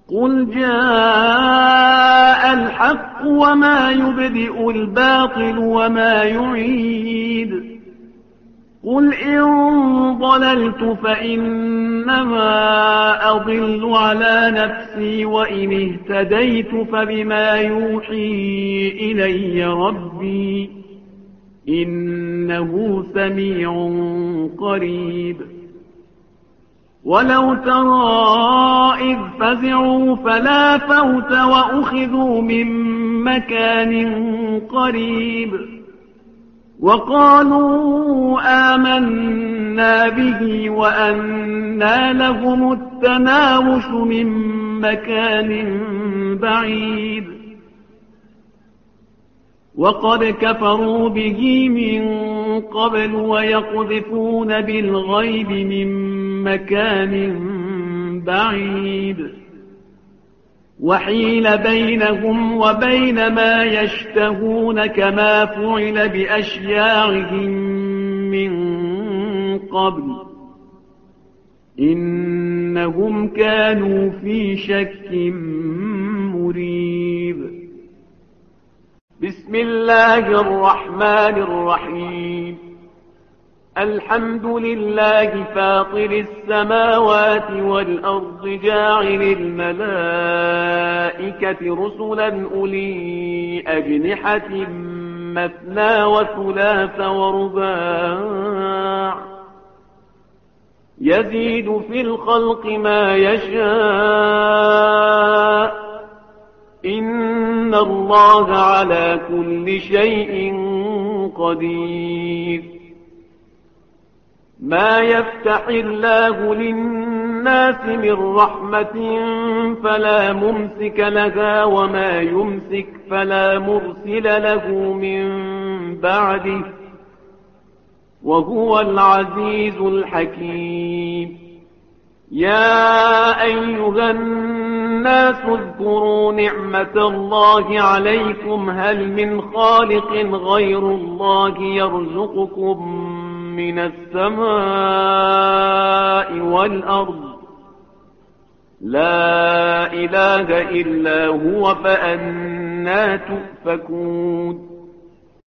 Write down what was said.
قل جاء الحق وما يبدئ الباطل وما يعيد قل إن ضللت فإنما أضل على نفسي وإن اهتديت فبما يوحي إلي ربي إنه سميع قريب ولو ترى إذ فزعوا فلا فوت وأخذوا من مكان قريب وقالوا آمنا به وأنى لهم التناوش من مكان بعيد وقد كفروا به من قبل ويقذفون بالغيب من مكان بعيد وحيل بينهم وبين ما يشتهون كما فعل بأشياعهم من قبل إنهم كانوا في شك مريب بسم الله الرحمن الرحيم الحمد لله فاطر السماوات والأرض جاعل الملائكة رسلا أولي أجنحة مثنى وثلاث ورباع يزيد في الخلق ما يشاء إن الله على كل شيء قدير ما يفتح الله للناس من رحمة فلا ممسك لها وما يمسك فلا مرسل له من بعده وهو العزيز الحكيم يا أيها الناس اذكروا نعمة الله عليكم هل من خالق غير الله يرزقكم من السماء والأرض لا إله إلا هو فأنى تؤفكون